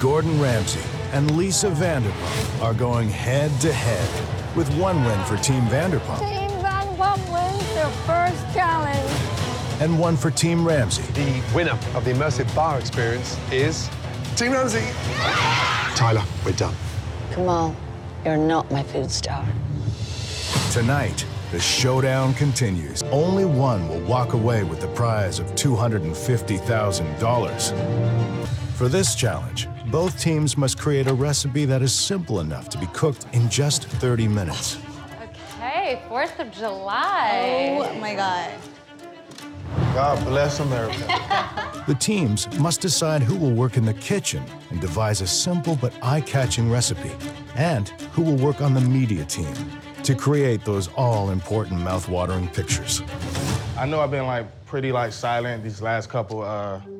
Gordon Ramsay and Lisa Vanderpump are going head-to-head, with one win for Team Vanderpump Team Vanderpump wins their first challenge. and one for Team Ramsay. The winner of the immersive bar experience is Team Ramsay. Tyler, we're done. Kamal, you're not my food star. Tonight, the showdown continues. Only one will walk away with the prize of $250,000. For this challenge, both teams must create a recipe that is simple enough to be cooked in just 30 minutes. Okay, 4th of July. Oh my God. God bless America. The teams must decide who will work in the kitchen and devise a simple but eye-catching recipe, and who will work on the media team to create those all-important mouth-watering pictures. I know I've been pretty silent these last couple